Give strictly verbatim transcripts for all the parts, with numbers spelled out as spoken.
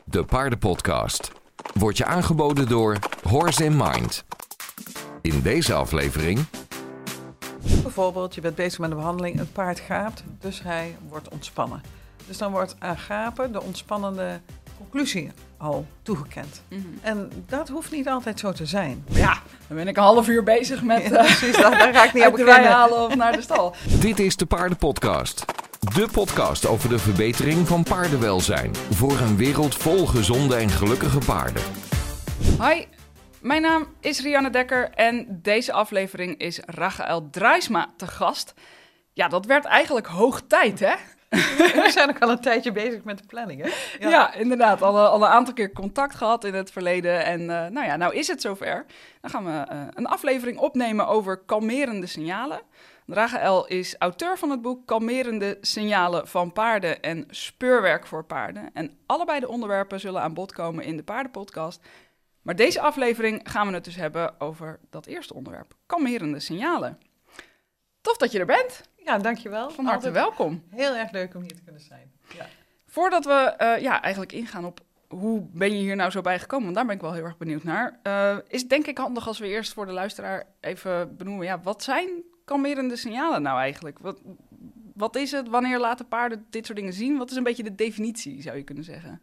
De Paardenpodcast wordt je aangeboden door Horse in Mind. In deze aflevering... Bijvoorbeeld, je bent bezig met een behandeling, een paard gaapt, dus hij wordt ontspannen. Dus dan wordt aan gapen de ontspannende conclusie al toegekend. Mm-hmm. En dat hoeft niet altijd zo te zijn. Ja, dan ben ik een half uur bezig met ja, precies, daar, daar ga ik niet uit op de beginnen. wei halen of naar de stal. Dit is de Paardenpodcast. De podcast over de verbetering van paardenwelzijn. Voor een wereld vol gezonde en gelukkige paarden. Hoi, mijn naam is Rianne Dekker en deze aflevering is Rachael Drijsma te gast. Ja, dat werd eigenlijk hoog tijd, hè? We zijn ook al een tijdje bezig met de planning, hè? Ja, ja inderdaad. Al, al een aantal keer contact gehad in het verleden. En uh, nou ja, nou is het zover. Dan gaan we uh, een aflevering opnemen over kalmerende signalen. Rachael is auteur van het boek Kalmerende signalen van paarden en speurwerk voor paarden. En allebei de onderwerpen zullen aan bod komen in de Paardenpodcast. Maar deze aflevering gaan we het dus hebben over dat eerste onderwerp, kalmerende signalen. Tof dat je er bent. Ja, dankjewel. Van harte welkom. Heel erg leuk om hier te kunnen zijn. Ja. Voordat we uh, ja, eigenlijk ingaan op hoe ben je hier nou zo bij gekomen, want daar ben ik wel heel erg benieuwd naar, uh, is denk ik handig als we eerst voor de luisteraar even benoemen, ja, wat zijn kalmerende signalen nou eigenlijk? Wat, wat is het? Wanneer laten paarden dit soort dingen zien? Wat is een beetje de definitie, zou je kunnen zeggen?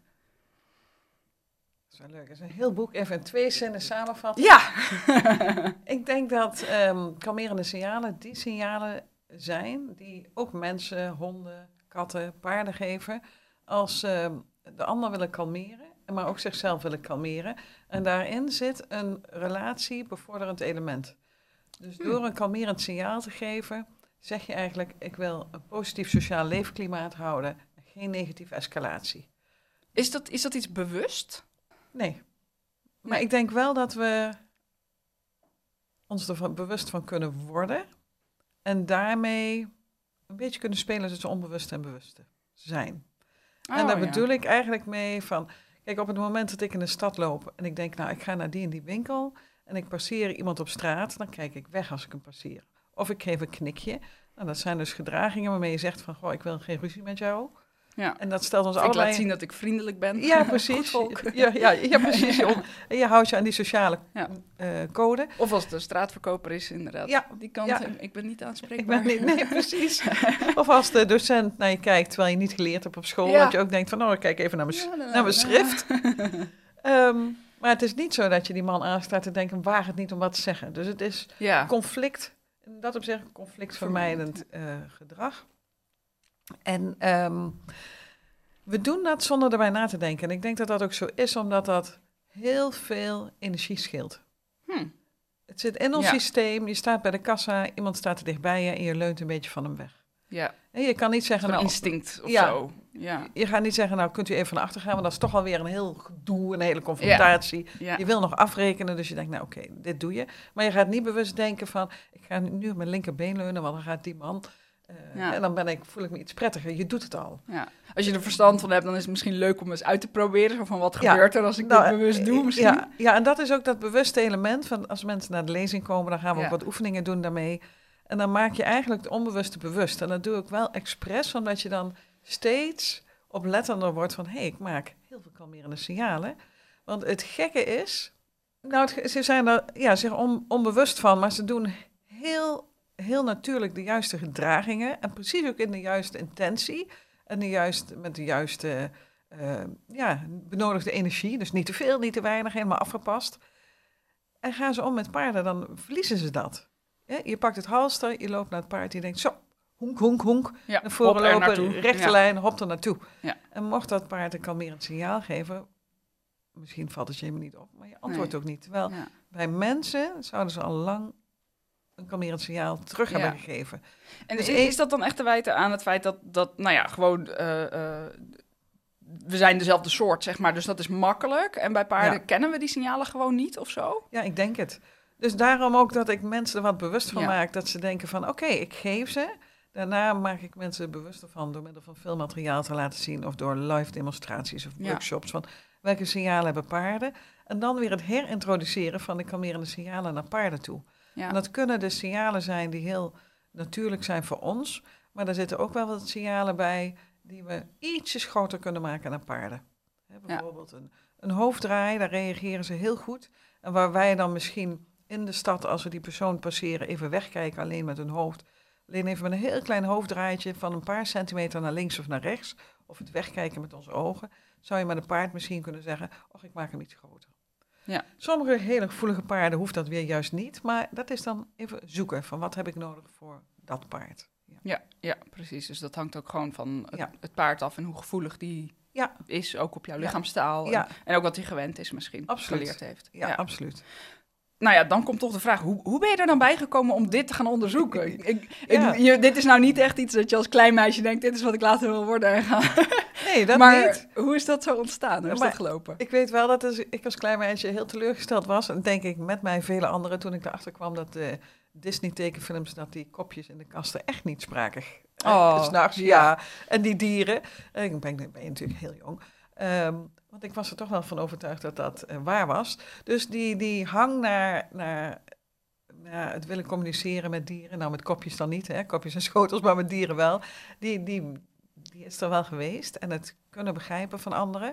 Dat is wel leuk. Dat is een heel boek, even in twee zinnen samenvatten. Ja! Ik denk dat um, kalmerende signalen die signalen zijn die ook mensen, honden, katten, paarden geven als uh, de ander willen kalmeren, maar ook zichzelf willen kalmeren. En daarin zit een relatie bevorderend element. Dus door een kalmerend signaal te geven, zeg je eigenlijk, ik wil een positief sociaal leefklimaat houden, geen negatieve escalatie. Is dat, is dat iets bewust? Nee. Maar ik denk wel dat we ons er bewust van kunnen worden en daarmee een beetje kunnen spelen tussen onbewust en bewuste zijn. Oh, en daar ja. bedoel ik eigenlijk mee van, kijk, op het moment dat ik in de stad loop en ik denk, nou, ik ga naar die en die winkel en ik passeer iemand op straat, dan kijk ik weg als ik hem passeer. Of ik geef een knikje. Nou, dat zijn dus gedragingen waarmee je zegt van, goh, ik wil geen ruzie met jou. Ja. En dat stelt ons ik allebei... laat zien dat ik vriendelijk ben. Ja, precies. ja, ja, ja, precies. En je houdt je aan die sociale ja. uh, code. Of als het een straatverkoper is, inderdaad. Ja. Die kant, ja. ik ben niet aanspreekbaar. Ik ben niet, nee, precies. Of als de docent naar je kijkt, terwijl je niet geleerd hebt op school. Ja. Dat je ook denkt van, oh, ik kijk even naar mijn, ja, naar mijn schrift. um, maar het is niet zo dat je die man aanstaat te denken, waag het niet om wat te zeggen. Dus het is ja. conflict, in dat opzicht conflictvermijdend uh, gedrag. En um, we doen dat zonder erbij na te denken. En ik denk dat dat ook zo is, omdat dat heel veel energie scheelt. Hm. Het zit in ons ja. systeem, je staat bij de kassa, iemand staat er dichtbij je en je leunt een beetje van hem weg. Ja. En je kan niet zeggen... Nou, instinct of ja, zo. Ja. Je gaat niet zeggen, nou kunt u even van achter gaan, want dat is toch alweer een heel gedoe, een hele confrontatie. Ja. Ja. Je wil nog afrekenen, dus je denkt, nou oké, okay, dit doe je. Maar je gaat niet bewust denken van, ik ga nu op mijn linkerbeen leunen, want dan gaat die man... Uh, ja. En dan ben ik, voel ik me iets prettiger. Je doet het al. Ja. Als je er verstand van hebt, dan is het misschien leuk om eens uit te proberen. Zo van, wat gebeurt ja. er als ik nou, dit bewust doe misschien? Ja, ja, en dat is ook dat bewuste element. Van als mensen naar de lezing komen, dan gaan we ja. ook wat oefeningen doen daarmee. En dan maak je eigenlijk het onbewuste bewust. En dat doe ik wel expres, omdat je dan steeds oplettender wordt van... hé, hey, ik maak heel veel kalmerende signalen. Want het gekke is... Nou, het, ze zijn er ja, zich on, onbewust van, maar ze doen heel... heel natuurlijk de juiste gedragingen en precies ook in de juiste intentie en de juiste, met de juiste uh, ja, benodigde energie. Dus niet te veel, niet te weinig, helemaal afgepast. En gaan ze om met paarden, dan verliezen ze dat. Ja, je pakt het halster, je loopt naar het paard, je denkt zo, honk, honk, honk. Ja, naar voren lopen, rechte ja. lijn, hop er naartoe. Ja. En mocht dat paard een kalmerend signaal geven, misschien valt het je helemaal niet op, maar je antwoordt nee. ook niet. Terwijl ja. bij mensen zouden ze al lang... een kalmerend signaal terug hebben ja. gegeven. En dus is, is dat dan echt te wijten aan het feit dat, dat nou ja, gewoon... Uh, uh, we zijn dezelfde soort, zeg maar, dus dat is makkelijk. En bij paarden ja. kennen we die signalen gewoon niet of zo? Ja, ik denk het. Dus daarom ook dat ik mensen er wat bewust van ja. maak. Dat ze denken van, oké, okay, ik geef ze. Daarna maak ik mensen bewuster van door middel van veel materiaal te laten zien... of door live demonstraties of workshops ja. van welke signalen hebben paarden. En dan weer het herintroduceren van de kalmerende signalen naar paarden toe. Ja. En dat kunnen de signalen zijn die heel natuurlijk zijn voor ons. Maar er zitten ook wel wat signalen bij die we ietsjes groter kunnen maken dan paarden. Hè, bijvoorbeeld ja. een, een hoofddraai, daar reageren ze heel goed. En waar wij dan misschien in de stad, als we die persoon passeren, even wegkijken alleen met hun hoofd. Alleen even met een heel klein hoofddraaitje van een paar centimeter naar links of naar rechts. Of het wegkijken met onze ogen. Zou je met een paard misschien kunnen zeggen, och, ik maak hem iets groter. Ja. Sommige hele gevoelige paarden hoeft dat weer juist niet. Maar dat is dan even zoeken van wat heb ik nodig voor dat paard. Ja, ja, ja precies. Dus dat hangt ook gewoon van het, ja. het paard af en hoe gevoelig die ja. is. Ook op jouw lichaamstaal. Ja. En, en ook wat hij gewend is misschien. Absoluut. Geleerd heeft. Ja, ja, absoluut. Nou ja, dan komt toch de vraag, hoe, hoe ben je er dan bij gekomen om dit te gaan onderzoeken? ik, ik, ja. ik, je, dit is nou niet echt iets dat je als klein meisje denkt, dit is wat ik later wil worden. En gaan. Nee, dat maar niet. Hoe is dat zo ontstaan? Hoe is maar dat gelopen? Ik weet wel dat als ik als klein meisje heel teleurgesteld was. En denk ik met mij vele anderen toen ik erachter kwam dat de Disney tekenfilms, dat die kopjes in de kasten echt niet spraken. Oh, uh, 's nachts, ja. ja. En die dieren. Uh, ik ben, ben je natuurlijk heel jong. Um, want ik was er toch wel van overtuigd dat dat uh, waar was. Dus die, die hang naar, naar, naar het willen communiceren met dieren. Nou, met kopjes dan niet, hè? Kopjes en schotels, maar met dieren wel. Die, die, die is er wel geweest. En het kunnen begrijpen van anderen.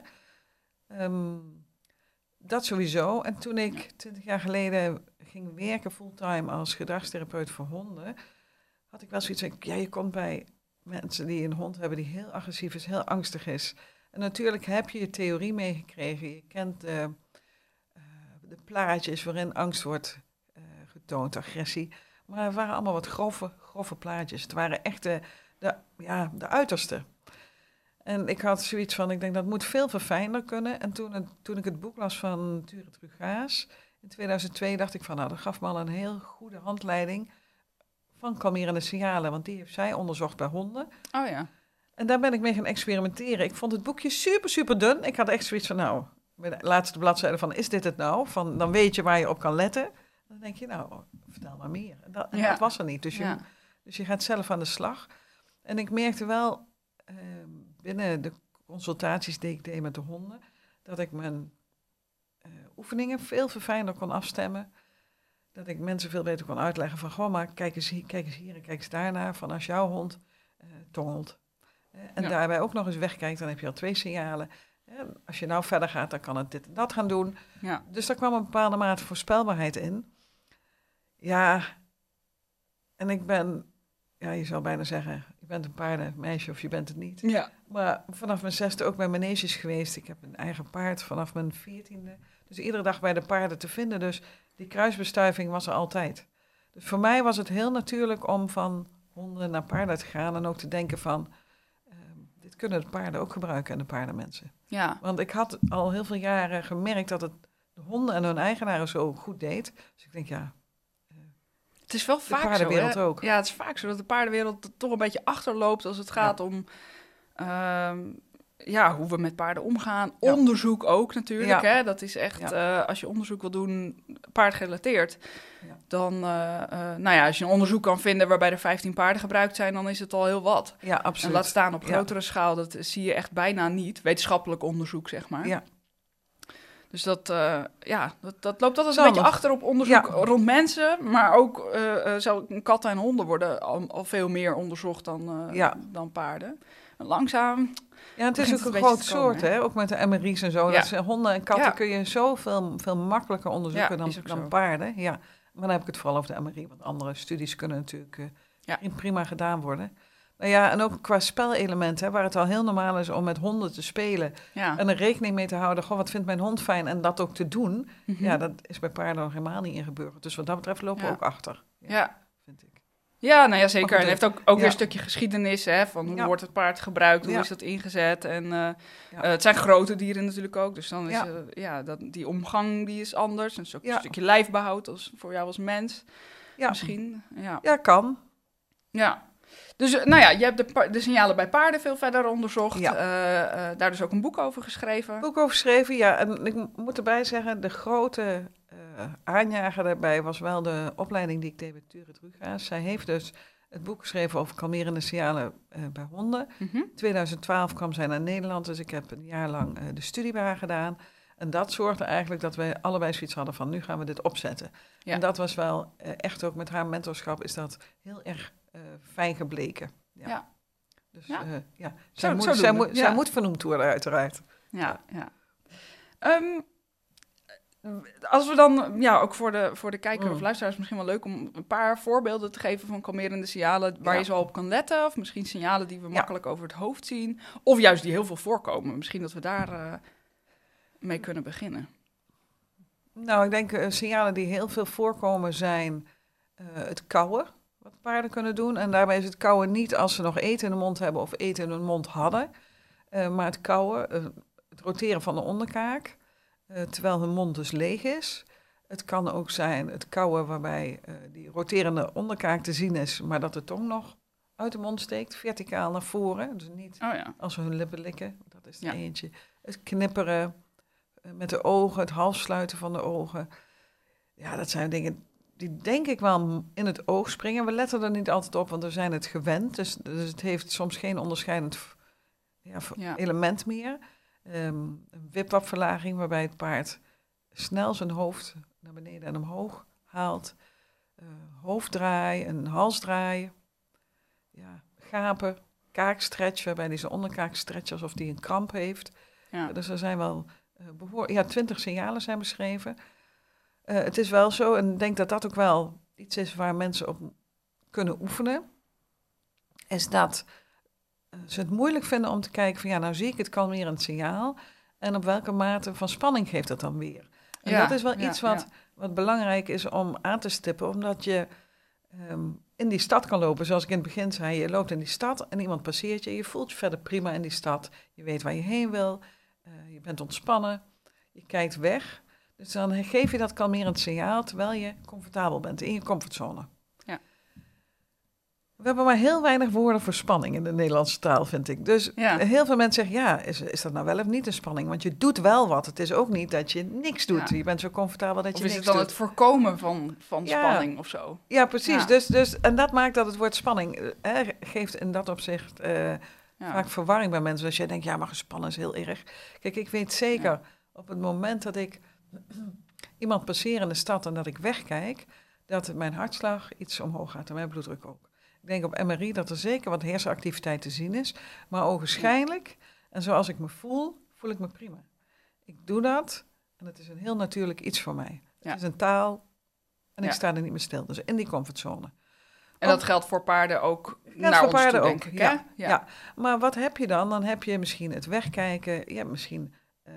Um, dat sowieso. En toen ik twintig jaar geleden ging werken fulltime als gedragstherapeut voor honden, had ik wel zoiets van, ja, je komt bij mensen die een hond hebben die heel agressief is, heel angstig is. En natuurlijk heb je je theorie meegekregen. Je kent de, uh, de plaatjes waarin angst wordt uh, getoond, agressie. Maar het waren allemaal wat grove, grove plaatjes. Het waren echt de, de, ja, de uiterste. En ik had zoiets van, ik denk dat moet veel verfijnder kunnen. En toen, het, toen ik het boek las van Turit Rugaas in tweeduizend twee, dacht ik van, nou, dat gaf me al een heel goede handleiding van kalmerende signalen. Want die heeft zij onderzocht bij honden. Oh ja. En daar ben ik mee gaan experimenteren. Ik vond het boekje super, super dun. Ik had echt zoiets van, nou, bij de laatste bladzijde van, is dit het nou? Van, dan weet je waar je op kan letten. Dan denk je, nou, vertel maar meer. En dat, en ja. dat was er niet. Dus je, ja. dus je gaat zelf aan de slag. En ik merkte wel, uh, binnen de consultaties die ik deed met de honden, dat ik mijn uh, oefeningen veel verfijnder kon afstemmen. Dat ik mensen veel beter kon uitleggen van, goh, maar kijk eens hier, kijk eens hier en kijk eens daarnaar. Van als jouw hond uh, tongelt. En ja. daarbij ook nog eens wegkijkt, dan heb je al twee signalen. En als je nou verder gaat, dan kan het dit en dat gaan doen. Ja. Dus daar kwam een bepaalde mate voorspelbaarheid in. Ja, en ik ben, ja, je zou bijna zeggen, je bent een paardenmeisje of je bent het niet. Ja. Maar vanaf mijn zesde ook bij maneges geweest. Ik heb een eigen paard vanaf mijn veertiende. Dus iedere dag bij de paarden te vinden. Dus die kruisbestuiving was er altijd. Dus voor mij was het heel natuurlijk om van honden naar paarden te gaan en ook te denken van, dit kunnen de paarden ook gebruiken en de paardenmensen. Ja. Want ik had al heel veel jaren gemerkt dat het de honden en hun eigenaren zo goed deed. Dus ik denk, ja, uh, het is wel de vaak paardenwereld zo, hè? ook. Ja, het is vaak zo dat de paardenwereld toch een beetje achterloopt als het gaat ja. om uh, ja, hoe we met paarden omgaan. Ja. Onderzoek ook natuurlijk. Ja. Hè? Dat is echt, ja. uh, als je onderzoek wil doen, paardgerelateerd, ja. dan, uh, uh, nou ja, als je een onderzoek kan vinden waarbij er vijftien paarden gebruikt zijn, dan is het al heel wat. Ja, absoluut. En laat staan op grotere ja. schaal, dat zie je echt bijna niet. Wetenschappelijk onderzoek, zeg maar. Ja. Dus dat, uh, ja, dat, dat loopt altijd een beetje achter op onderzoek ja. rond mensen. Maar ook uh, uh, katten en honden worden al, al veel meer onderzocht dan, uh, ja. dan paarden. En langzaam. Ja, het is ook een, een groot soort, hè? Ook met de M R I's en zo. Ja. Dat zijn honden en katten ja. kun je zoveel veel makkelijker onderzoeken ja, dan, dan paarden. Ja. Maar dan heb ik het vooral over de M R I, want andere studies kunnen natuurlijk uh, ja. prima gedaan worden. Nou ja, en ook qua spelelementen, waar het al heel normaal is om met honden te spelen. Ja. En er rekening mee te houden, goh, wat vindt mijn hond fijn? En dat ook te doen. Mm-hmm. Ja, dat is bij paarden nog helemaal niet ingeburgerd. Dus wat dat betreft lopen ja. we ook achter. Ja. ja. Vind ik. Ja, nou ja, zeker. En het heeft ook, ook ja. weer een stukje geschiedenis, hè, van hoe ja. wordt het paard gebruikt, hoe ja. is dat ingezet. En uh, ja. uh, het zijn grote dieren natuurlijk ook, dus dan is ja. Uh, ja, dat, die omgang die is anders. En is ook ja. een stukje lijfbehoud als, voor jou als mens, ja. misschien. Ja. ja, kan. Ja. Dus uh, nou ja, je hebt de, pa- de signalen bij paarden veel verder onderzocht. Ja. Uh, uh, daar dus ook een boek over geschreven. Boek over geschreven, ja. En ik moet erbij zeggen, de grote uh, aanjager daarbij was wel de opleiding die ik deed bij Turit Rugaas. Zij heeft dus het boek geschreven over kalmerende signalen uh, bij honden. Mm-hmm. tweeduizend twaalf kwam zij naar Nederland, dus ik heb een jaar lang uh, de studie bij haar gedaan. En dat zorgde eigenlijk dat wij allebei zoiets hadden van, nu gaan we dit opzetten. Ja. En dat was wel uh, echt ook met haar mentorschap is dat heel erg uh, fijn gebleken. Ja. ja. Dus ja. Uh, ja, Zo, zij, moet, zo zij, moet, ja. zij moet vernoemd worden uiteraard. Ja, ja. Um, als we dan, ja, ook voor de, voor de kijker mm. of luisteraars misschien wel leuk om een paar voorbeelden te geven van kalmerende signalen waar ja. je zo op kan letten. Of misschien signalen die we ja. makkelijk over het hoofd zien. Of juist die heel veel voorkomen. Misschien dat we daar uh, mee kunnen beginnen. Nou, ik denk uh, signalen die heel veel voorkomen zijn uh, het kauwen. Wat paarden kunnen doen. En daarbij is het kauwen niet als ze nog eten in de mond hebben of eten in hun mond hadden. Uh, maar het kauwen, uh, het roteren van de onderkaak. Uh, terwijl hun mond dus leeg is. Het kan ook zijn het kauwen waarbij uh, die roterende onderkaak te zien is, maar dat de tong nog uit de mond steekt, verticaal naar voren. Dus niet oh ja. als we hun lippen likken, dat is er ja. eentje. Het knipperen uh, met de ogen, het halfsluiten van de ogen. Ja, dat zijn dingen die denk ik wel in het oog springen. We letten er niet altijd op, want we zijn het gewend. Dus, dus het heeft soms geen onderscheidend ja, ja. element meer. Um, een wipwapverlaging waarbij het paard snel zijn hoofd naar beneden en omhoog haalt. Uh, hoofddraai, een halsdraai. Ja, gapen, kaakstretch, waarbij hij zijn onderkaak stretcht alsof hij een kramp heeft. Ja. Uh, dus er zijn wel uh, behoor- ja, twintig signalen zijn beschreven. Uh, het is wel zo, en ik denk dat dat ook wel iets is waar mensen op kunnen oefenen, is dat ze het moeilijk vinden om te kijken van ja, nou zie ik het kalmerend signaal en op welke mate van spanning geeft dat dan weer. En ja, dat is wel ja, iets wat, ja. wat belangrijk is om aan te stippen, omdat je um, in die stad kan lopen. Zoals ik in het begin zei, je loopt in die stad en iemand passeert je. Je voelt je verder prima in die stad. Je weet waar je heen wil. Uh, je bent ontspannen. Je kijkt weg. Dus dan geef je dat kalmerend signaal terwijl je comfortabel bent in je comfortzone. Ja. We hebben maar heel weinig woorden voor spanning in de Nederlandse taal, vind ik. Dus ja. heel veel mensen zeggen, ja, is, is dat nou wel of niet een spanning? Want je doet wel wat. Het is ook niet dat je niks doet. Ja. Je bent zo comfortabel dat of je niks doet. Of is het dan het voorkomen van, van ja. spanning of zo? Ja, precies. Ja. Dus, dus, en dat maakt dat het woord spanning eh, geeft in dat opzicht uh, ja. vaak verwarring bij mensen. Als jij denkt, ja, maar gespannen is heel erg. Kijk, ik weet zeker, ja. op het moment dat ik iemand passeer in de stad en dat ik wegkijk, dat mijn hartslag iets omhoog gaat en mijn bloeddruk ook. Ik denk op M R I dat er zeker wat hersenactiviteit te zien is. Maar ogenschijnlijk, en zoals ik me voel, voel ik me prima. Ik doe dat en het is een heel natuurlijk iets voor mij. Het ja. is een taal en ja. ik sta er niet meer stil. Dus in die comfortzone. En dat geldt voor paarden ook naar voor ons paarden toe, ook, denk ik. Ja, hè? Ja. ja, maar wat heb je dan? Dan heb je misschien het wegkijken. Je hebt misschien uh,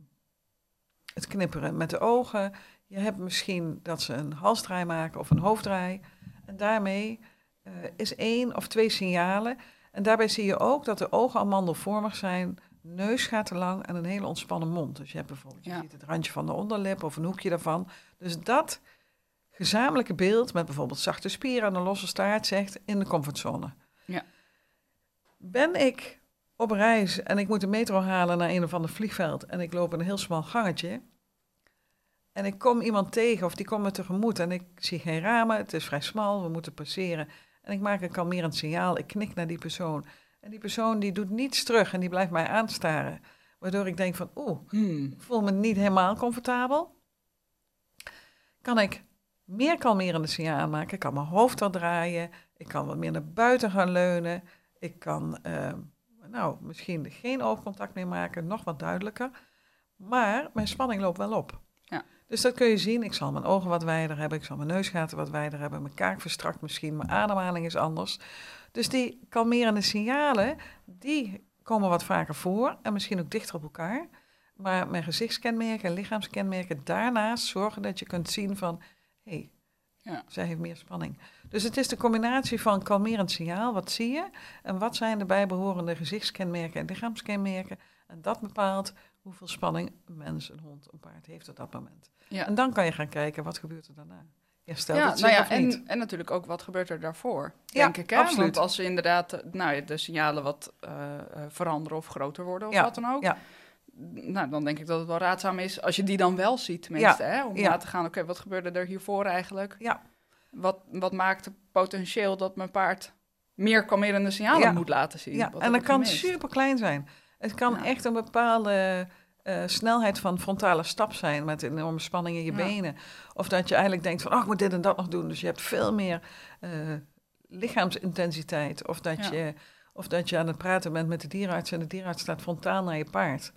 het knipperen met de ogen. Je hebt misschien dat ze een halsdraai maken of een hoofddraai. En daarmee Uh, is één of twee signalen. En daarbij zie je ook dat de ogen amandelvormig zijn. Neus gaat te lang en een hele ontspannen mond. Dus je hebt bijvoorbeeld ja. je ziet het randje van de onderlip of een hoekje daarvan. Dus dat gezamenlijke beeld met bijvoorbeeld zachte spieren en een losse staart zegt in de comfortzone. Ja. Ben ik op reis en ik moet de metro halen naar een of ander vliegveld en ik loop een heel smal gangetje en ik kom iemand tegen of die komt me tegemoet en ik zie geen ramen, het is vrij smal, we moeten passeren. En ik maak een kalmerend signaal, ik knik naar die persoon. En die persoon die doet niets terug en die blijft mij aanstaren. Waardoor ik denk van, oeh, hmm. ik voel me niet helemaal comfortabel. Kan ik meer kalmerende signaal maken? Ik kan mijn hoofd al draaien. Ik kan wat meer naar buiten gaan leunen. Ik kan, uh, nou, misschien geen oogcontact meer maken, nog wat duidelijker. Maar mijn spanning loopt wel op. Ja. Dus dat kun je zien. Ik zal mijn ogen wat wijder hebben. Ik zal mijn neusgaten wat wijder hebben. Mijn kaak verstrakt misschien. Mijn ademhaling is anders. Dus die kalmerende signalen, die komen wat vaker voor. En misschien ook dichter op elkaar. Maar mijn gezichtskenmerken en lichaamskenmerken daarnaast zorgen dat je kunt zien van, hé, hey, ja. zij heeft meer spanning. Dus het is de combinatie van kalmerend signaal, wat zie je? En wat zijn de bijbehorende gezichtskenmerken en lichaamskenmerken? En dat bepaalt hoeveel spanning een mens, een hond, een paard heeft op dat moment. Ja. En dan kan je gaan kijken, wat gebeurt er daarna? Herstelt ja, het zich nou ja, of niet? En, en natuurlijk ook, wat gebeurt er daarvoor, ja, denk ik. Hè? Absoluut. Want als ze inderdaad nou, de signalen wat uh, veranderen of groter worden of ja, wat dan ook, ja. nou, dan denk ik dat het wel raadzaam is, als je die dan wel ziet tenminste, ja, hè, om ja. na te gaan, oké, okay, wat gebeurde er hiervoor eigenlijk? Ja. Wat, wat maakt het potentieel dat mijn paard meer kalmerende signalen ja. moet laten zien? Ja, en dat kan super klein zijn. Het kan ja. echt een bepaalde uh, snelheid van frontale stap zijn met een enorme spanning in je ja. benen. Of dat je eigenlijk denkt van, oh, ik moet dit en dat nog doen. Dus je hebt veel meer uh, lichaamsintensiteit. Of dat, ja. je, of dat je aan het praten bent met de dierenarts en de dierenarts staat frontaal naar je paard.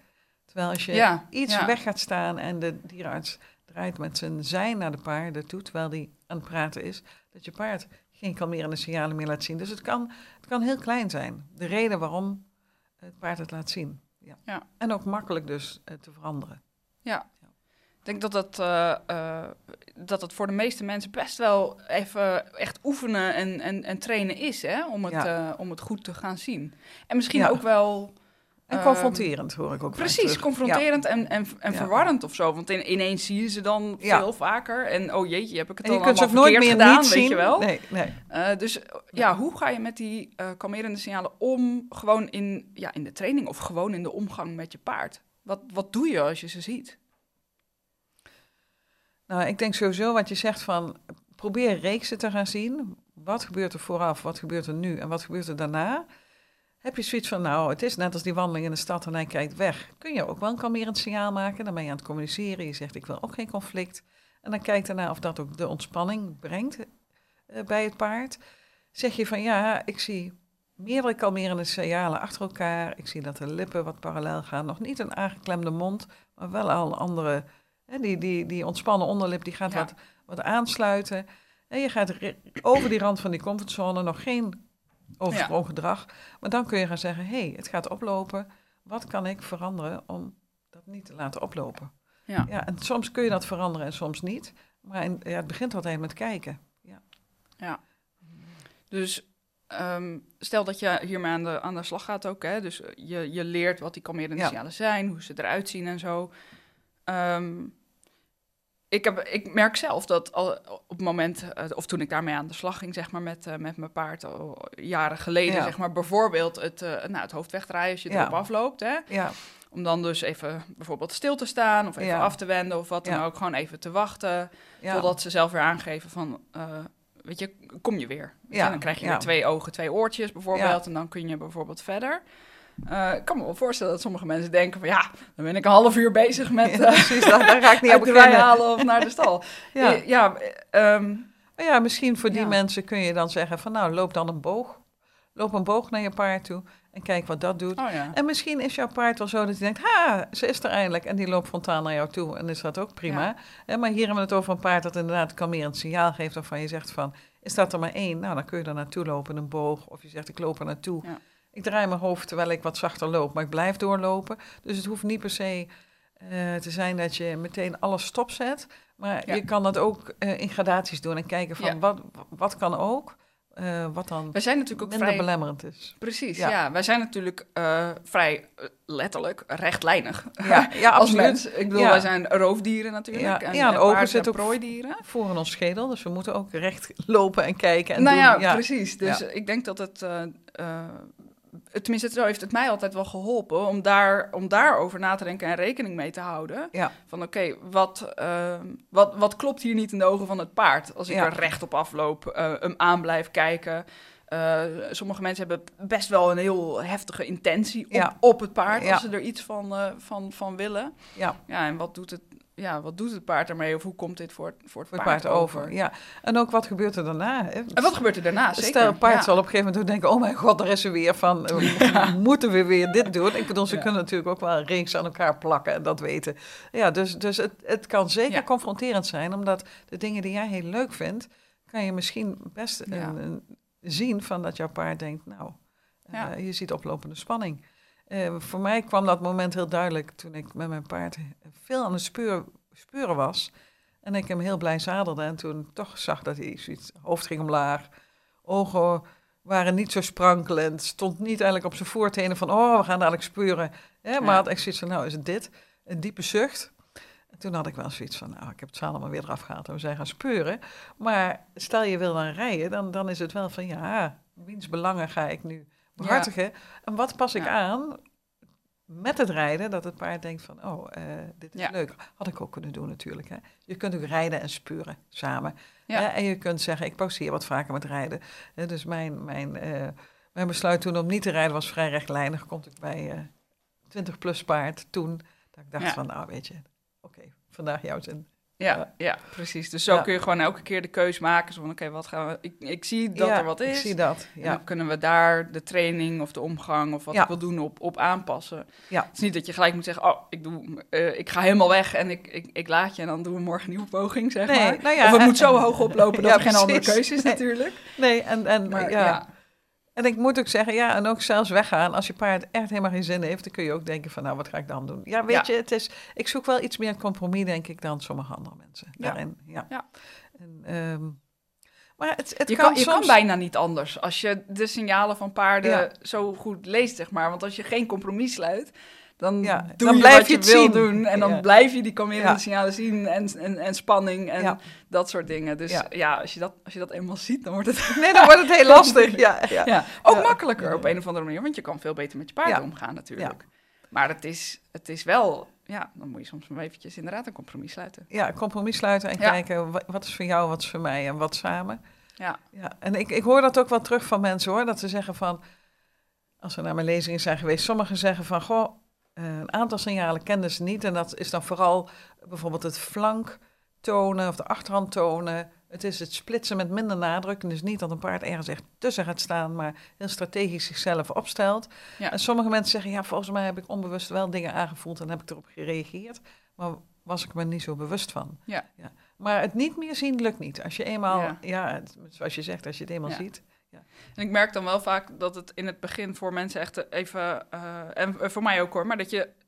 Terwijl als je Ja, iets ja. weg gaat staan en de dierenarts draait met zijn zijn naar de paarden toe, terwijl die aan het praten is, dat je paard geen kalmerende signalen meer laat zien. Dus het kan, het kan heel klein zijn. De reden waarom het paard het laat zien. Ja. Ja. En ook makkelijk dus uh, te veranderen. Ja. Ik denk dat dat, uh, uh, dat het voor de meeste mensen best wel even echt oefenen en, en, en trainen is, hè? Om, het, Ja. uh, om het goed te gaan zien. En misschien Ja. ook wel... En uh, confronterend hoor ik ook vaak Precies, terug. confronterend ja. en, en, en Ja. verwarrend of zo. Want in, ineens zie je ze dan Ja. veel vaker. En oh jeetje, heb ik het En je dan kunt ze allemaal ook nooit verkeerd meer gedaan, niet weet zien. je wel? Nee, nee. Uh, dus ja, hoe ga je met die uh, kalmerende signalen om, gewoon in, ja, in de training of gewoon in de omgang met je paard? Wat, wat doe je als je ze ziet? Nou, ik denk sowieso wat je zegt van, probeer reeksen te gaan zien. Wat gebeurt er vooraf, wat gebeurt er nu en wat gebeurt er daarna? Heb je zoiets van, nou, het is net als die wandeling in de stad en hij kijkt weg. Kun je ook wel een kalmerend signaal maken, dan ben je aan het communiceren. Je zegt, ik wil ook geen conflict. En dan kijk daarna of dat ook de ontspanning brengt uh, bij het paard. Zeg je van, ja, ik zie meerdere kalmerende signalen achter elkaar. Ik zie dat de lippen wat parallel gaan. Nog niet een aangeklemde mond, maar wel al andere... Hè, die, die, die ontspannen onderlip die gaat ja. wat, wat aansluiten. En je gaat re- over die rand van die comfortzone, nog geen oversprong gedrag. Maar dan kun je gaan zeggen, hé, hey, het gaat oplopen. Wat kan ik veranderen om dat niet te laten oplopen? Ja. Ja, en soms kun je dat veranderen en soms niet. Maar in, ja, het begint altijd met kijken. Ja. Ja. Dus um, stel dat je hiermee aan de, aan de slag gaat ook. Hè? Dus je, je leert wat die kalmerende ja. signalen zijn, hoe ze eruit zien en zo. Um, ik, heb, ik merk zelf dat al, op het moment, uh, of toen ik daarmee aan de slag ging, zeg maar, met, uh, met mijn paard, al jaren geleden, ja. zeg maar, bijvoorbeeld het, uh, nou, het hoofd wegdraaien als je erop ja. afloopt, hè? Ja. Om dan dus even bijvoorbeeld stil te staan of even ja. af te wenden of wat dan ja. ook, gewoon even te wachten, ja. totdat ze zelf weer aangeven van, uh, weet je, kom je weer. Ja. En dan krijg je ja. weer twee ogen, twee oortjes bijvoorbeeld, ja. en dan kun je bijvoorbeeld verder. Uh, ik kan me wel voorstellen dat sommige mensen denken van ja, dan ben ik een half uur bezig met uh, ja, precies, daar, daar ga ik niet op de wei halen of naar de stal. ja, ja, um, ja, misschien voor die ja. mensen kun je dan zeggen van nou, loop dan een boog. Loop een boog naar je paard toe en kijk wat dat doet. Oh ja. En misschien is jouw paard wel zo dat je denkt, ha, ze is er eindelijk. En die loopt frontaal naar jou toe en is dat ook prima. Ja. Ja, maar hier hebben we het over een paard dat inderdaad een kalmerend signaal geeft waarvan je zegt van, is dat er maar één? Nou, dan kun je er naartoe lopen, een boog. Of je zegt, ik loop er naartoe. Ja. Ik draai mijn hoofd terwijl ik wat zachter loop, maar ik blijf doorlopen. Dus het hoeft niet per se uh, te zijn dat je meteen alles stopzet. Maar ja. je kan dat ook uh, in gradaties doen en kijken van ja. wat, wat kan ook. Uh, wat dan wij zijn natuurlijk ook minder vrij belemmerend is. Precies, ja. ja. Wij zijn natuurlijk uh, vrij uh, letterlijk rechtlijnig ja, ja, als absoluut. mens. Ik bedoel, ja. wij zijn roofdieren natuurlijk. Ja, en, ja, en en ogen zitten ook prooidieren. voor in ons schedel, dus we moeten ook recht lopen en kijken. En nou doen. ja, ja, precies. Dus ja. ik denk dat het... Uh, uh, Tenminste, zo heeft het mij altijd wel geholpen om, daar, om daarover na te denken en rekening mee te houden. Ja. Van oké, okay, wat, uh, wat, wat klopt hier niet in de ogen van het paard? Als ik ja. er recht op afloop, uh, hem aan blijf kijken. Uh, sommige mensen hebben best wel een heel heftige intentie op, ja. op het paard, ja. als ze er iets van, uh, van, van willen. Ja. Ja, en wat doet het? Ja, wat doet het paard ermee? Of hoe komt dit voor, voor het voor paard, paard over? over? Ja, en ook wat gebeurt er daarna? Hè? En wat gebeurt er daarna? Zeker. Stel, een paard ja. zal op een gegeven moment ook denken, oh mijn god, daar is ze weer van, ja. moeten we weer dit doen? Ik bedoel, ze ja. kunnen natuurlijk ook wel een reeks aan elkaar plakken en dat weten. Ja, dus, dus het, het kan zeker ja. confronterend zijn, omdat de dingen die jij heel leuk vindt, kan je misschien best ja. een, een, zien van dat jouw paard denkt, nou, ja. uh, je ziet oplopende spanning. Uh, voor mij kwam dat moment heel duidelijk toen ik met mijn paard veel aan het speur, speuren was. En ik hem heel blij zadelde en toen toch zag dat hij zoiets, hoofd ging omlaag. Ogen waren niet zo sprankelend. Stond niet eigenlijk op zijn voortenen van, oh, we gaan dadelijk speuren. Ja, maar ja. had echt zoiets van, nou is het dit? Een diepe zucht. En toen had ik wel zoiets van, nou, ik heb het zaal allemaal weer eraf gehaald en we zijn gaan speuren. Maar stel je wil dan rijden, dan, dan is het wel van, ja, wiens belangen ga ik nu behartigen? Ja. En wat pas ik ja. aan met het rijden, dat het paard denkt van, oh, uh, dit is ja. leuk. Had ik ook kunnen doen natuurlijk. Hè. Je kunt ook rijden en spuren samen. Ja. Hè? En je kunt zeggen, ik pauzeer wat vaker met rijden. Hè, dus mijn, mijn, uh, mijn besluit toen om niet te rijden was vrij rechtlijnig. Komt ik bij uh, twintig plus paard toen. Dat ik dacht ja. van, nou weet je, oké, okay, vandaag jouw zin. Ja, ja, precies. Dus zo ja. kun je gewoon elke keer de keus maken. Zo van, oké, okay, wat gaan we... Ik, ik zie dat ja, er wat is. ik zie dat, ja. En dan kunnen we daar de training of de omgang of wat ja. ik wil doen op, op aanpassen. Ja. Het is niet dat je gelijk moet zeggen, oh, ik, doe, uh, ik ga helemaal weg en ik, ik, ik laat je en dan doen we morgen een nieuwe poging, zeg nee, maar. Nou ja, of het en, moet zo hoog oplopen dat ja, er geen precies. andere keuze is nee. natuurlijk. Nee, en, en maar, ja... ja. En ik moet ook zeggen, ja, en ook zelfs weggaan. Als je paard echt helemaal geen zin heeft, dan kun je ook denken van, nou, wat ga ik dan doen? Ja, weet ja. je, het is, ik zoek wel iets meer compromis, denk ik, dan sommige andere mensen. Ja. Daarin, ja. ja. En, um, maar het, het je kan, kan, je soms... kan bijna niet anders als je de signalen van paarden ja. zo goed leest, zeg maar. Want als je geen compromis sluit, dan ja, doe dan je blijf wat je je het wil zien. doen. En dan ja. blijf je die kalmerende ja. signalen zien en, en, en spanning en ja. dat soort dingen. Dus ja, ja als, je dat, als je dat eenmaal ziet, dan wordt het... Nee, dan wordt het heel lastig. Ja, ja. ja. Ook ja. makkelijker ja. op een of andere manier, want je kan veel beter met je paarden ja. omgaan natuurlijk. Ja. Maar het is, het is wel... Ja, dan moet je soms maar eventjes inderdaad een compromis sluiten. Ja, compromis sluiten en ja. kijken, wat is voor jou, wat is voor mij en wat samen. Ja. ja. En ik, ik hoor dat ook wel terug van mensen, hoor. Dat ze zeggen van, als we naar mijn lezingen zijn geweest, sommigen zeggen van, goh, een aantal signalen kenden ze niet. En dat is dan vooral bijvoorbeeld het flank tonen of de achterhand tonen. Het is het splitsen met minder nadruk. En dus niet dat een paard ergens echt tussen gaat staan, maar heel strategisch zichzelf opstelt. Ja. En sommige mensen zeggen, ja, volgens mij heb ik onbewust wel dingen aangevoeld en heb ik erop gereageerd. Maar was ik me niet zo bewust van. Ja. Ja. Maar het niet meer zien lukt niet. Als je eenmaal, ja, ja het, zoals je zegt, als je het eenmaal ja. ziet. Ja. En ik merk dan wel vaak dat het in het begin voor mensen echt even, uh, en voor mij ook hoor, maar dat je,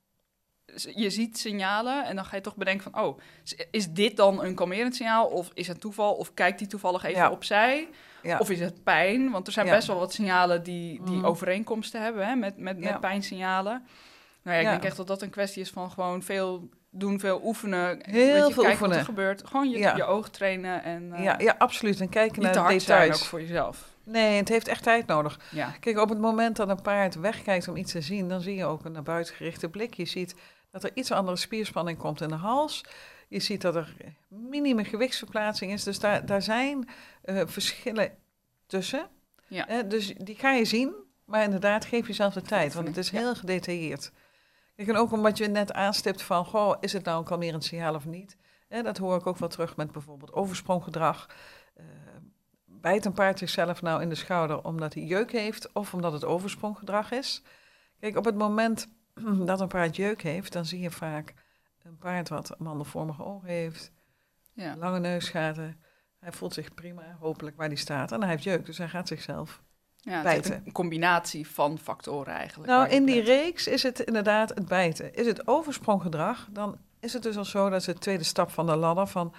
je ziet signalen en dan ga je toch bedenken van, oh, is dit dan een kalmerend signaal of is het toeval of kijkt die toevallig even ja. opzij Ja. of is het pijn? Want er zijn ja. best wel wat signalen die, die mm. overeenkomsten hebben hè, met, met, ja. met pijnsignalen. Nou ja, ik ja. denk echt dat dat een kwestie is van gewoon veel doen, veel oefenen. Heel weet je, veel kijken oefenen. wat er gebeurt. Gewoon je, ja. je oog trainen en uh, ja, ja, absoluut. En kijken niet naar te de hard zijn details. ook voor jezelf. Nee, het heeft echt tijd nodig. Ja. Kijk, op het moment dat een paard wegkijkt om iets te zien, dan zie je ook een naar buiten gerichte blik. Je ziet dat er iets andere spierspanning komt in de hals. Je ziet dat er minimum gewichtsverplaatsing is. Dus daar, daar zijn uh, verschillen tussen. Ja. Uh, dus die ga je zien, maar inderdaad geef jezelf de tijd, want het is heel ja. gedetailleerd. Kijk, en ook omdat je net aanstipt van, goh, is het nou een kalmerend signaal of niet? Uh, dat hoor ik ook wel terug met bijvoorbeeld overspronggedrag. Uh, bijt een paard zichzelf nou in de schouder omdat hij jeuk heeft of omdat het overspronggedrag is? Kijk, op het moment dat een paard jeuk heeft, dan zie je vaak een paard wat mandelvormige ogen heeft, ja. lange neusgaten. Hij voelt zich prima, hopelijk waar hij staat. En hij heeft jeuk, dus hij gaat zichzelf ja, bijten. Het is een combinatie van factoren eigenlijk. Nou, in die reeks is het inderdaad het bijten. Is het overspronggedrag, dan is het dus al zo, dat is de tweede stap van de ladder, van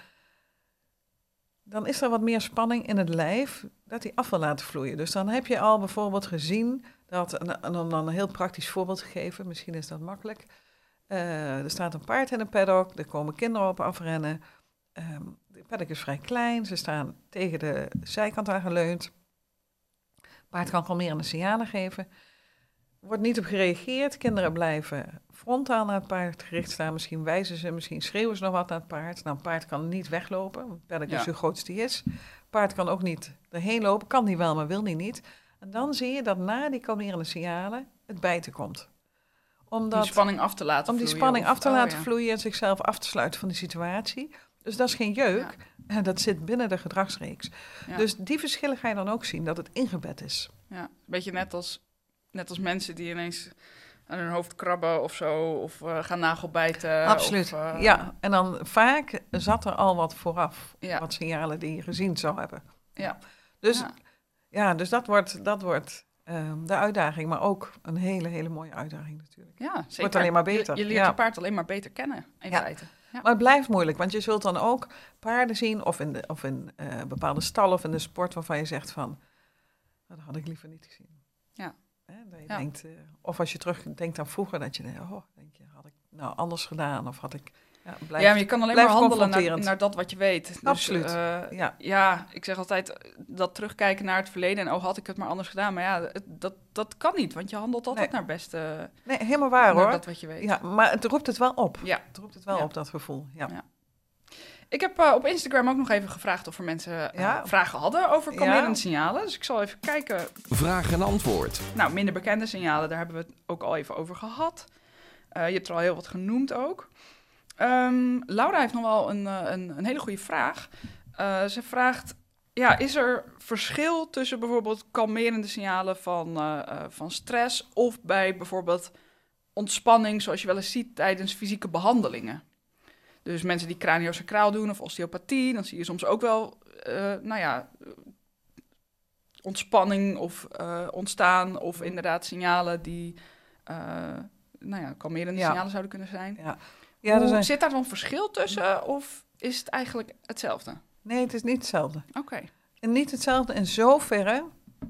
dan is er wat meer spanning in het lijf dat hij af wil laten vloeien. Dus dan heb je al bijvoorbeeld gezien dat, en om dan een heel praktisch voorbeeld te geven, misschien is dat makkelijk. Uh, er staat een paard in een paddock, er komen kinderen op afrennen. Um, de paddock is vrij klein, ze staan tegen de zijkant aangeleund. Het paard kan kalmerende signalen geven. Er wordt niet op gereageerd, kinderen blijven frontaal naar het paard gericht staan. Misschien wijzen ze, misschien schreeuwen ze nog wat naar het paard. Nou, een paard kan niet weglopen, want het paddock ja. is hoe groot die is. Het paard kan ook niet erheen lopen, kan die wel, maar wil die niet. En dan zie je dat na die kalmerende signalen het bijten komt. Omdat, om die spanning af te laten Om vloeien, die spanning of, af te oh, laten ja. vloeien en zichzelf af te sluiten van de situatie. Dus dat is geen jeuk, ja. dat zit binnen de gedragsreeks. Ja. Dus die verschillen ga je dan ook zien, dat het ingebed is. Ja, een beetje net als, net als mensen die ineens aan hun hoofd krabben of zo, of uh, gaan nagelbijten. Absoluut, of, uh, ja. En dan vaak zat er al wat vooraf, ja. wat signalen die je gezien zou hebben. Ja. Dus, ja. ja, dus dat wordt, dat wordt uh, de uitdaging, maar ook een hele, hele mooie uitdaging natuurlijk. Ja, zeker. Wordt alleen maar beter. Je, je leert ja. je paard alleen maar beter kennen, in ja. feite. Ja. Maar het blijft moeilijk, want je zult dan ook paarden zien, of in, de, of in uh, bepaalde stallen of in de sport, waarvan je zegt van, dat had ik liever niet gezien. Ja. Hè, dat je ja. denkt, uh, of als je terugdenkt aan vroeger, dat je denkt, oh, denk je, had ik nou anders gedaan, of had ik... Ja, blijf, ja, maar je kan alleen maar handelen naar, naar dat wat je weet. Dus, Absoluut, uh, ja. Ja, ik zeg altijd, dat terugkijken naar het verleden en oh, had ik het maar anders gedaan. Maar ja, het, dat, dat kan niet, want je handelt altijd nee. naar beste... Nee, helemaal waar hoor. dat wat je weet. Ja, maar het roept het wel op. Ja. Het roept het wel ja. op, dat gevoel. Ja. Ja. Ik heb uh, op Instagram ook nog even gevraagd of er mensen uh, ja. vragen hadden over kalmerende ja. signalen. Dus ik zal even kijken. Vraag en antwoord. Nou, minder bekende signalen, daar hebben we het ook al even over gehad. Uh, je hebt er al heel wat genoemd ook. Um, Laura heeft nog wel een, een, een hele goede vraag. Uh, ze vraagt, ja, is er verschil tussen bijvoorbeeld kalmerende signalen van, uh, uh, van stress of bij bijvoorbeeld ontspanning, zoals je wel eens ziet tijdens fysieke behandelingen? Dus mensen die craniosacraal doen of osteopathie, dan zie je soms ook wel, uh, nou ja, ontspanning of uh, ontstaan of inderdaad signalen die, uh, nou ja, kalmerende ja. signalen zouden kunnen zijn. Ja. Ja, Hoe, zijn... Zit daar dan verschil tussen of is het eigenlijk hetzelfde? Nee, het is niet hetzelfde. Oké. Okay. En niet hetzelfde in zoverre...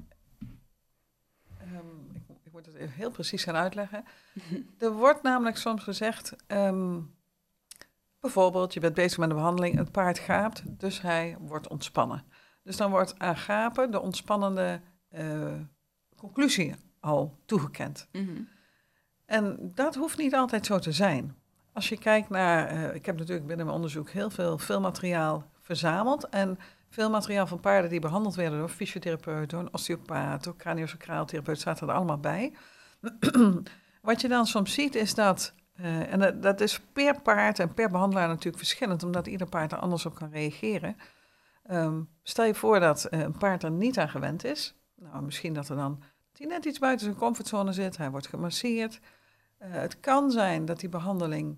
Um, ik, ik moet het even heel precies gaan uitleggen. Er wordt namelijk soms gezegd... Um, bijvoorbeeld, je bent bezig met een behandeling, het paard gaapt, dus hij wordt ontspannen. Dus dan wordt aan gapen de ontspannende uh, conclusie al toegekend. Mm-hmm. En dat hoeft niet altijd zo te zijn. Als je kijkt naar, uh, ik heb natuurlijk binnen mijn onderzoek heel veel filmmateriaal verzameld. En veel materiaal van paarden die behandeld werden door fysiotherapeut, door een osteopaat, door craniosacraal therapeut, staat er allemaal bij. Wat je dan soms ziet is dat, uh, en dat, dat is per paard en per behandelaar natuurlijk verschillend, omdat ieder paard er anders op kan reageren. Um, stel je voor dat uh, een paard er niet aan gewend is. Nou, misschien dat er dan, dat hij net iets buiten zijn comfortzone zit, hij wordt gemasseerd. Uh, het kan zijn dat die behandeling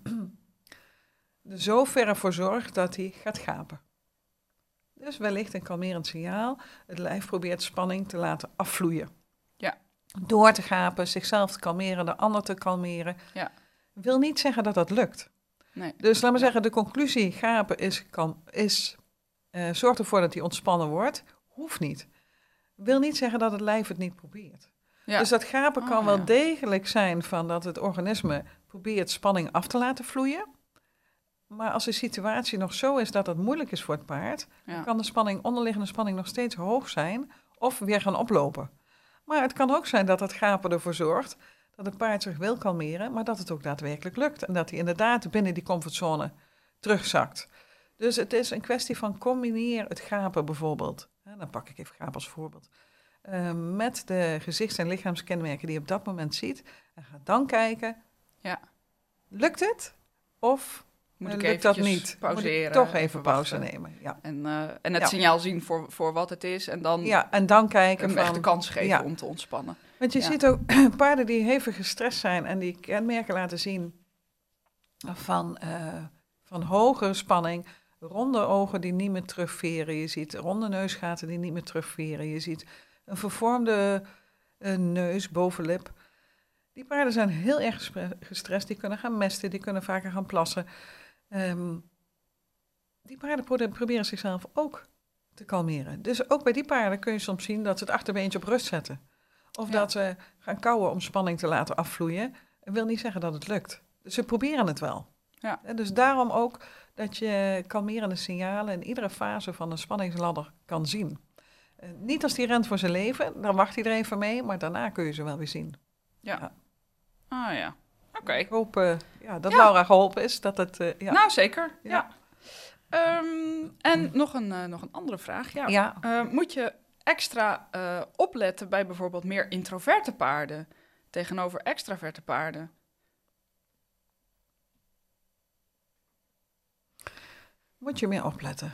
er zo ver voor zorgt dat hij gaat gapen. Dus wellicht een kalmerend signaal. Het lijf probeert spanning te laten afvloeien. Ja. Door te gapen, zichzelf te kalmeren, de ander te kalmeren. Ja. Wil niet zeggen dat dat lukt. Nee. Dus laat maar zeggen, de conclusie gapen is, kan, is uh, zorgt ervoor dat hij ontspannen wordt. Hoeft niet. Wil niet zeggen dat het lijf het niet probeert. Ja. Dus dat gapen kan oh, wel ja. degelijk zijn van dat het organisme probeert spanning af te laten vloeien. Maar als de situatie nog zo is dat het moeilijk is voor het paard, ja. dan kan de spanning, onderliggende spanning nog steeds hoog zijn of weer gaan oplopen. Maar het kan ook zijn dat het gapen ervoor zorgt dat het paard zich wil kalmeren, maar dat het ook daadwerkelijk lukt. En dat hij inderdaad binnen die comfortzone terugzakt. Dus het is een kwestie van combineer het gapen bijvoorbeeld. Ja, dan pak ik even gapen als voorbeeld. Uh, met de gezichts- en lichaamskenmerken die je op dat moment ziet. En ga dan kijken, ja. lukt het? Of moet ik lukt dat niet? Pauzeren, moet ik toch even, even pauze wachten. nemen. Ja. En, uh, en het ja. signaal zien voor, voor wat het is. En dan, ja, en dan kijken hem van, echt de kans geven ja. om te ontspannen. Want je ja. ziet ook paarden die hevig gestrest zijn en die kenmerken laten zien van, uh, van hoge spanning. Ronde ogen die niet meer terugveren. Je ziet ronde neusgaten die niet meer terugveren. Je ziet een vervormde uh, neus, bovenlip. Die paarden zijn heel erg gestrest. Die kunnen gaan mesten, die kunnen vaker gaan plassen. Um, die paarden pro- proberen zichzelf ook te kalmeren. Dus ook bij die paarden kun je soms zien dat ze het achterbeentje op rust zetten. Of ja. dat ze gaan kauwen om spanning te laten afvloeien. Dat wil niet zeggen dat het lukt. Dus ze proberen het wel. Ja. En dus daarom ook dat je kalmerende signalen in iedere fase van een spanningsladder kan zien. Uh, niet als die rent voor zijn leven, dan wacht hij er even mee, maar daarna kun je ze wel weer zien. Ja. ja. Ah ja, oké. Okay. Ik hoop uh, ja, dat ja. Laura geholpen is. Dat het, uh, ja. Nou, zeker. Ja. ja. Um, en hm. nog, een, uh, nog een andere vraag. Ja. ja. Uh, moet je extra uh, opletten bij bijvoorbeeld meer introverte paarden tegenover extraverte paarden? Moet je meer opletten.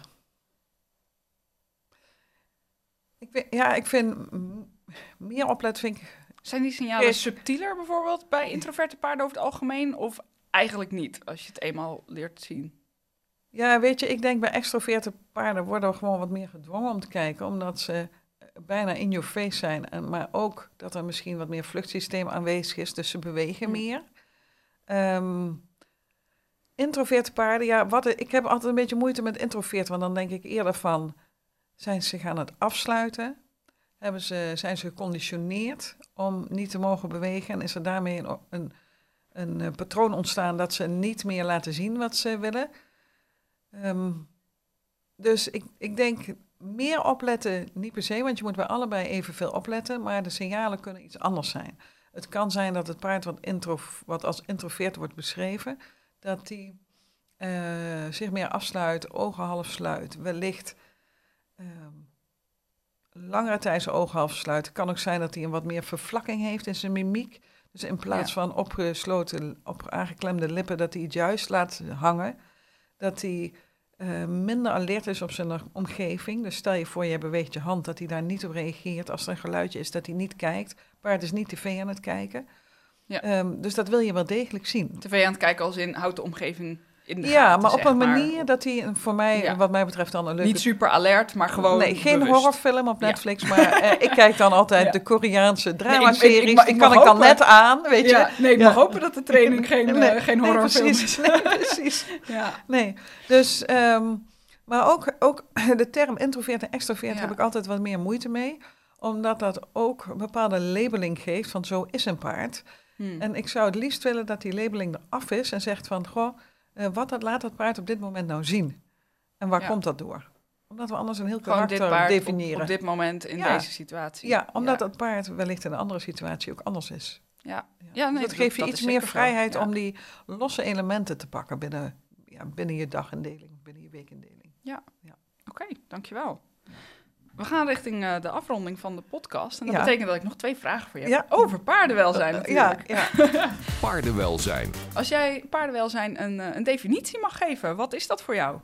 Ik vind, ja, ik vind m- meer opletten vind ik... Zijn die signalen is... subtieler bijvoorbeeld bij introverte paarden over het algemeen? Of eigenlijk niet, als je het eenmaal leert zien? Ja, weet je, ik denk bij extroverte paarden worden we gewoon wat meer gedwongen om te kijken. Omdat ze bijna in your face zijn. En, maar ook dat er misschien wat meer vluchtsysteem aanwezig is. Dus ze bewegen mm. meer. Um, introverte paarden, ja, wat, ik heb altijd een beetje moeite met introvert. Want dan denk ik eerder van, zijn ze gaan het afsluiten? Hebben ze, zijn ze geconditioneerd om niet te mogen bewegen? En is er daarmee een, een, een, een patroon ontstaan dat ze niet meer laten zien wat ze willen? Um, dus ik, ik denk meer opletten, niet per se, want je moet bij allebei evenveel opletten, maar de signalen kunnen iets anders zijn. Het kan zijn dat het paard wat, intro, wat als introvert wordt beschreven, dat die uh, zich meer afsluit, ogen half sluit, wellicht um, langere tijd zijn ogen half sluit. Het kan ook zijn dat hij een wat meer vervlakking heeft in zijn mimiek. Dus in plaats Ja. van opgesloten, op aangeklemde lippen, dat hij het juist laat hangen. Dat hij uh, minder alert is op zijn omgeving. Dus stel je voor, je beweegt je hand, dat hij daar niet op reageert. Als er een geluidje is, dat hij niet kijkt. Paard is niet tv aan het kijken. Ja. Um, dus dat wil je wel degelijk zien. tv aan het kijken als in, houdt de omgeving in de ja, gaten, maar op zeg een maar. manier dat hij, voor mij, Ja. wat mij betreft dan een leuke... Niet super alert, maar gewoon Nee, geen bewust. horrorfilm op Netflix, ja. maar uh, ik kijk dan altijd Ja. de Koreaanse dramaseries. Nee, ik, ik, ik, die ik kan ik hopen, dan net aan, weet je. Ja, nee, ik ja. mag hopen dat de training geen, nee, uh, geen nee, horrorfilm precies, is. Nee, precies. Ja. Nee, dus... Um, maar ook, ook de term introvert en extrovert ja. heb ik altijd wat meer moeite mee. Omdat dat ook een bepaalde labeling geeft van zo is een paard. Hmm. En ik zou het liefst willen dat die labeling eraf is en zegt van... Goh, uh, wat dat laat dat paard op dit moment nou zien? En waar ja. komt dat door? Omdat we anders een heel Gewoon karakter dit paard definiëren. Op, op dit moment in ja. deze situatie. Ja, omdat ja. dat paard wellicht in een andere situatie ook anders is. Ja. Ja. Ja, nee, dus dat geeft je dat iets meer vrijheid ja. om die losse elementen te pakken binnen, ja, binnen je dagindeling, binnen je weekindeling. Ja, ja. Oké, okay, dankjewel. We gaan richting uh, de afronding van de podcast. En dat ja. betekent dat ik nog twee vragen voor je heb. Ja. Over paardenwelzijn natuurlijk. Ja, ja. Paardenwelzijn. Als jij paardenwelzijn een, uh, een definitie mag geven, wat is dat voor jou?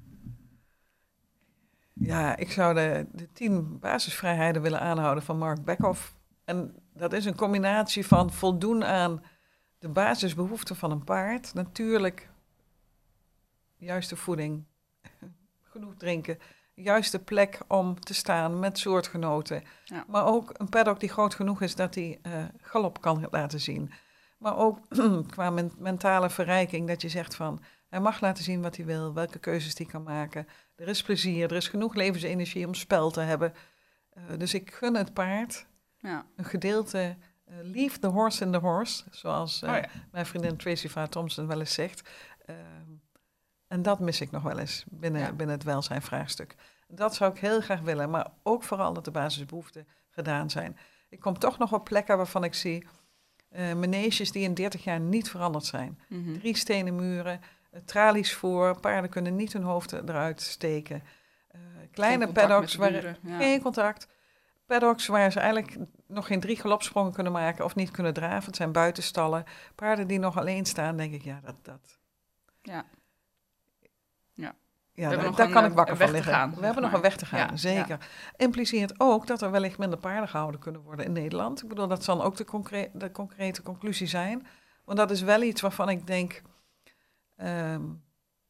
Ja, ik zou de, de tien basisvrijheden willen aanhouden van Mark Beckhoff. En dat is een combinatie van voldoen aan de basisbehoeften van een paard. Natuurlijk juiste voeding, genoeg drinken, juiste plek om te staan met soortgenoten. Ja. Maar ook een paddock die groot genoeg is dat hij uh, galop kan laten zien. Maar ook qua men- mentale verrijking, dat je zegt van... hij mag laten zien wat hij wil, welke keuzes hij kan maken. Er is plezier, er is genoeg levensenergie om spel te hebben. Uh, dus ik gun het paard ja. een gedeelte... Uh, leave the horse in the horse, zoals uh, oh ja. mijn vriendin Tracy Vaar Thompson wel eens zegt. Uh, en dat mis ik nog wel eens binnen, ja. binnen het welzijnvraagstuk. Dat zou ik heel graag willen, maar ook vooral dat de basisbehoeften gedaan zijn. Ik kom toch nog op plekken waarvan ik zie uh, maneges die in dertig jaar niet veranderd zijn. Mm-hmm. Drie stenen muren, uh, tralies voor, paarden kunnen niet hun hoofd eruit steken. Uh, kleine paddocks, waar buren, ja. geen contact. Paddocks waar ze eigenlijk nog geen drie galopsprongen kunnen maken of niet kunnen draven. Het zijn buitenstallen. Paarden die nog alleen staan, denk ik, ja, dat... dat. Ja. Ja. Ja, daar, daar kan ik wakker van liggen. Gaan, we hebben maar. nog een weg te gaan, ja, zeker. Ja. Impliceert ook dat er wellicht minder paarden gehouden kunnen worden in Nederland. Ik bedoel, dat zal ook de, concre- de concrete conclusie zijn. Want dat is wel iets waarvan ik denk... Um,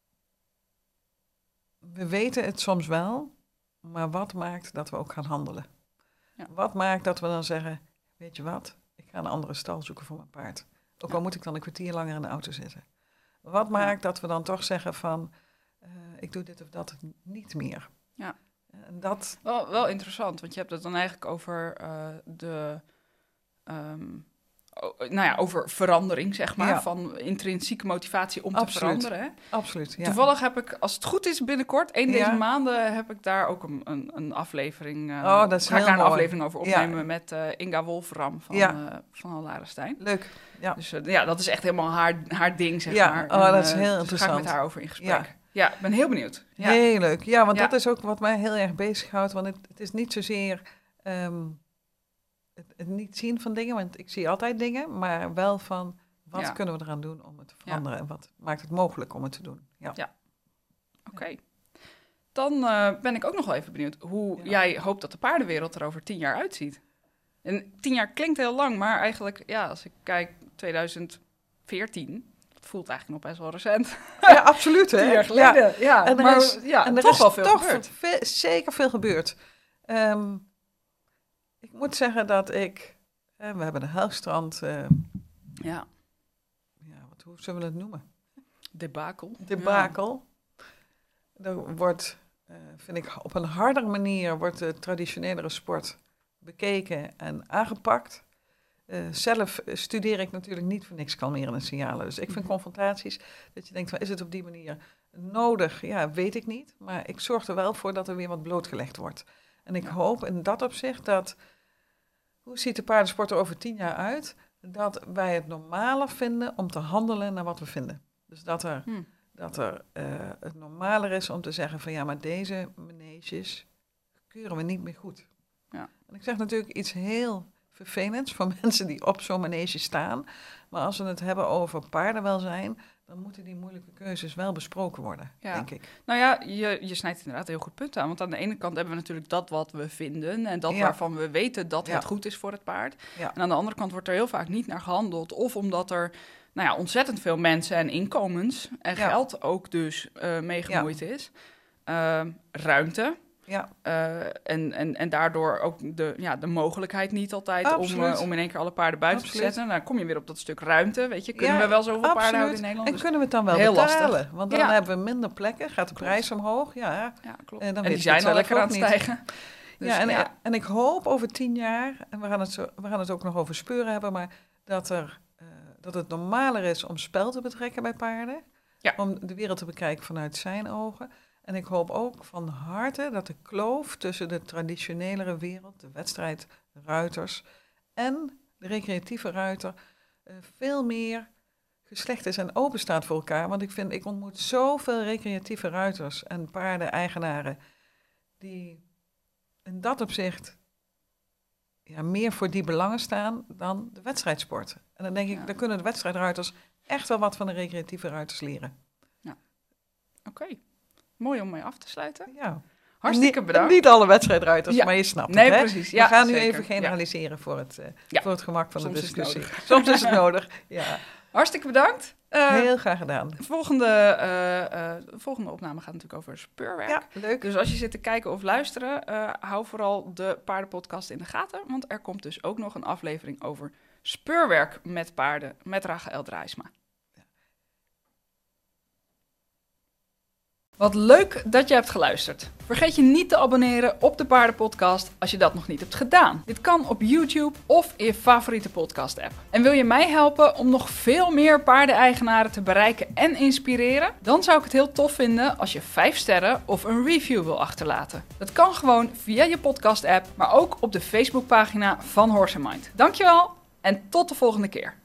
we weten het soms wel, maar wat maakt dat we ook gaan handelen? Ja. Wat maakt dat we dan zeggen, weet je wat, ik ga een andere stal zoeken voor mijn paard. Ook al ja. moet ik dan een kwartier langer in de auto zitten. Wat ja. maakt dat we dan toch zeggen van, uh, ik doe dit of dat niet meer. Ja. En dat... Wel, wel interessant, want je hebt het dan eigenlijk over uh, de... Um, o, nou ja, over verandering, zeg maar, ja. van intrinsieke motivatie om Absoluut. te veranderen. Hè? Absoluut, ja. Toevallig heb ik, als het goed is binnenkort, één ja. deze maanden, heb ik daar ook een, een, een aflevering... Uh, oh, dat is ga ik daar een mooi. aflevering over opnemen ja. met uh, Inga Wolfram van, ja. uh, van Hallarestein. Leuk, ja. Dus uh, ja, dat is echt helemaal haar, haar ding, zeg ja. maar. Oh, en, dat is uh, heel dus interessant. ga ik met haar over in gesprek. Ja. Ja, ik ben heel benieuwd. Ja. Heel leuk. Ja, want ja. dat is ook wat mij heel erg bezighoudt. Want het, het is niet zozeer um, het, het niet zien van dingen. Want ik zie altijd dingen. Maar wel van, wat ja. kunnen we eraan doen om het te veranderen? Ja. En wat maakt het mogelijk om het te doen? Ja. ja. Oké. Okay. Dan uh, ben ik ook nog wel even benieuwd hoe ja. jij hoopt dat de paardenwereld er over tien jaar uitziet. En tien jaar klinkt heel lang, maar eigenlijk, ja, als ik kijk, twintig veertien... Het voelt eigenlijk nog best wel recent. Ja, absoluut, hè? Tien jaar geleden, ja. ja. En er maar is, ja, en er toch is wel veel toch gebeurd. Veel, zeker veel gebeurd. Um, ik moet zeggen dat ik... Uh, we hebben een Helgstrand... Uh, ja. Ja, wat, hoe zullen we het noemen? Debakel. Debakel. Ja. Er wordt, uh, vind ik, op een hardere manier... wordt de traditionele sport bekeken en aangepakt... Uh, zelf studeer ik natuurlijk niet voor niks kalmerende signalen. Dus ik vind confrontaties, dat je denkt, van, is het op die manier nodig? Ja, weet ik niet. Maar ik zorg er wel voor dat er weer wat blootgelegd wordt. En ik ja. hoop in dat opzicht dat, hoe ziet de paardensport er over tien jaar uit? Dat wij het normaler vinden om te handelen naar wat we vinden. Dus dat er, hm. dat er uh, het normaler is om te zeggen van, ja, maar deze maneges keuren we niet meer goed. Ja. En ik zeg natuurlijk iets heel... vervelends voor mensen die op zo'n manege staan. Maar als we het hebben over paardenwelzijn, dan moeten die moeilijke keuzes wel besproken worden, ja. denk ik. Nou ja, je, je snijdt inderdaad een heel goed punt aan. Want aan de ene kant hebben we natuurlijk dat wat we vinden en dat ja. waarvan we weten dat ja. het goed is voor het paard. Ja. En aan de andere kant wordt er heel vaak niet naar gehandeld. Of omdat er nou ja, ontzettend veel mensen en inkomens en ja. geld ook dus uh, mee gemoeid ja. is. Uh, ruimte. Ja. Uh, en, en, en daardoor ook de, ja, de mogelijkheid niet altijd om, uh, om in één keer alle paarden buiten absoluut. te zetten. Nou, dan kom je weer op dat stuk ruimte. Weet je, kunnen ja, we wel zoveel absoluut. paarden houden in Nederland? En dus kunnen we het dan wel heel betalen? Lastig. Want dan ja. hebben we minder plekken, gaat de prijs klopt. omhoog. Ja, ja klopt. En, dan en die zijn al lekker aan het stijgen. Dus, ja, en, ja. en ik hoop over tien jaar, en we gaan het, zo, we gaan het ook nog over speuren hebben, maar dat, er, uh, dat het normaler is om spel te betrekken bij paarden. Ja. Om de wereld te bekijken vanuit zijn ogen. En ik hoop ook van harte dat de kloof tussen de traditionelere wereld, de wedstrijdruiters en de recreatieve ruiter, uh, veel meer geslecht is en open staat voor elkaar. Want ik vind, ik ontmoet zoveel recreatieve ruiters en paardeneigenaren die in dat opzicht ja, meer voor die belangen staan dan de wedstrijdsport. En dan denk ik, ja. dan kunnen de wedstrijdruiters echt wel wat van de recreatieve ruiters leren. Ja. Oké. Okay. Mooi om mee af te sluiten. Ja. Hartstikke niet, bedankt. Niet alle wedstrijdruiters, ja. maar je snapt nee, het, hè? Precies. Ja, we gaan nu zeker. even generaliseren ja. voor, het, uh, ja. voor het gemak van Soms de discussie. Is Soms is het nodig. Ja. Hartstikke bedankt. Uh, Heel graag gedaan. De volgende, uh, uh, de volgende opname gaat natuurlijk over speurwerk. Ja, leuk. Dus als je zit te kijken of luisteren, uh, hou vooral de paardenpodcast in de gaten. Want er komt dus ook nog een aflevering over speurwerk met paarden met Rachael Drijsma. Wat leuk dat je hebt geluisterd. Vergeet je niet te abonneren op de Paardenpodcast als je dat nog niet hebt gedaan. Dit kan op YouTube of in je favoriete podcast-app. En wil je mij helpen om nog veel meer paardeneigenaren te bereiken en inspireren? Dan zou ik het heel tof vinden als je vijf sterren of een review wil achterlaten. Dat kan gewoon via je podcast-app, maar ook op de Facebookpagina van Horse and Mind. Dankjewel en tot de volgende keer.